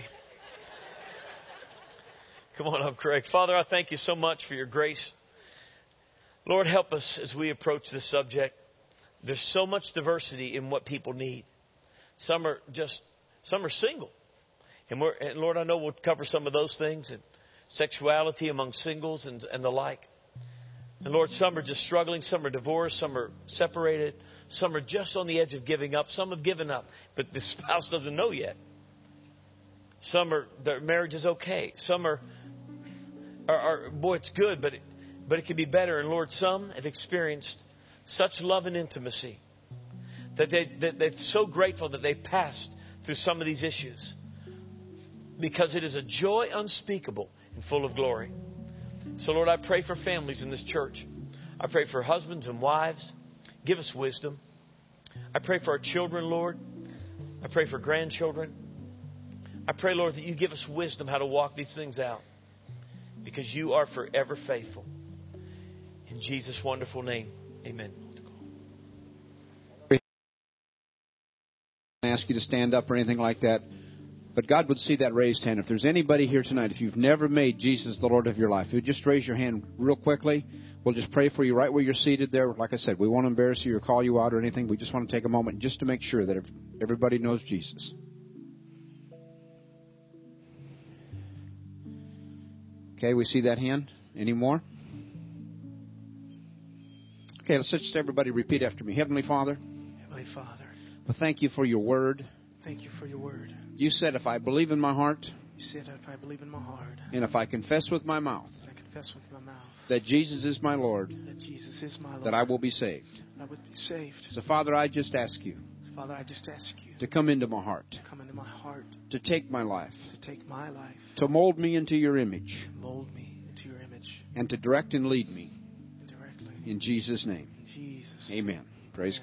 Come on up, Craig. Father, I thank you so much for your grace. Lord, help us as we approach this subject. There's so much diversity in what people need. Some are just, some are single. And, we're, and Lord, I know we'll cover some of those things, and sexuality among singles and, and the like. And Lord, some are just struggling. Some are divorced. Some are separated. Some are just on the edge of giving up. Some have given up, but the spouse doesn't know yet. Some are, their marriage is okay. Some are, are, are boy, it's good, but it, But it can be better. And Lord, some have experienced such love and intimacy, that, they, that they're so grateful that they've passed through some of these issues, because it is a joy unspeakable and full of glory. So, Lord, I pray for families in this church. I pray for husbands and wives. Give us wisdom. I pray for our children, Lord. I pray for grandchildren. I pray, Lord, that you give us wisdom how to walk these things out, because you are forever faithful. In Jesus' wonderful name, amen. I ask you to stand up or anything like that, but God would see that raised hand. If there's anybody here tonight, if you've never made Jesus the Lord of your life, you just raise your hand real quickly. We'll just pray for you right where you're seated there. Like I said, we won't embarrass you or call you out or anything. We just want to take a moment just to make sure that everybody knows Jesus. Okay, we see that hand. Any more? Okay, let's just everybody repeat after me. Heavenly Father. Heavenly Father. Well, thank you for your word. Thank you for your word. You said if I believe in my heart. You said if I believe in my heart. And if I confess with my mouth. And I confess with my mouth. That Jesus is my Lord. That Jesus is my Lord. That I will be saved. That I will be saved. So, Father, I just ask you. Father, I just ask you. To come into my heart. To come into my heart. To take my life. To take my life. To mold me into your image. To mold me into your image. And to direct and lead me. And directly. In Jesus' name. In Jesus' name. Amen. Praise God.